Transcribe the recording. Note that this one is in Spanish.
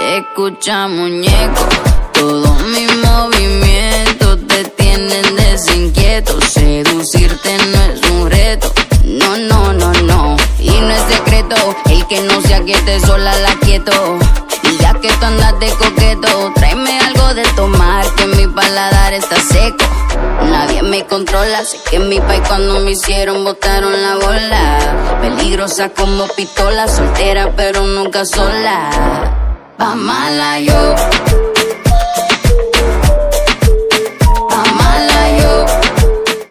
Escucha, muñeco, todos mis movimientos te tienen desinquieto. Seducirte no es un reto, no, no, no, no. Y no es secreto, el que no se aquiete sola la quieto. Y ya que tú andas de coqueto, tráeme algo de tomar, que mi paladar está seco. Nadie me controla, sé que en mi país cuando me hicieron botaron la bola. Peligrosa como pistola, soltera pero nunca sola. Pa' mala yo,